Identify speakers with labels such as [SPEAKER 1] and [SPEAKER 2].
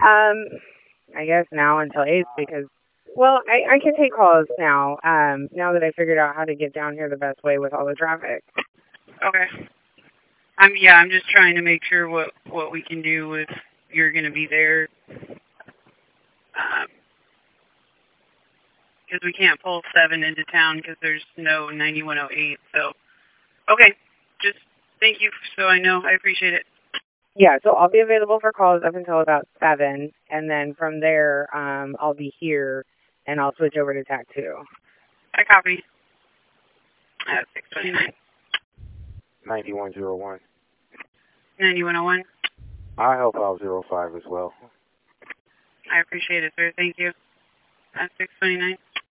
[SPEAKER 1] I guess now until 8 because, well, I can take calls now, now that I figured out how to get down here the best way with all the traffic.
[SPEAKER 2] Okay. I'm just trying to make sure what we can do if you're going to be there. Because we can't pull 7 into town because there's no 9108. So, okay. Just thank you so I know. I appreciate it.
[SPEAKER 1] Yeah, so I'll be available for calls up until about 7, and then from there, I'll be here, and I'll switch over to TAC 2.
[SPEAKER 2] I copy. 629.
[SPEAKER 3] 9101.
[SPEAKER 2] 9101.
[SPEAKER 3] I'll help out 05 as well.
[SPEAKER 2] I appreciate it, sir. Thank you. 629.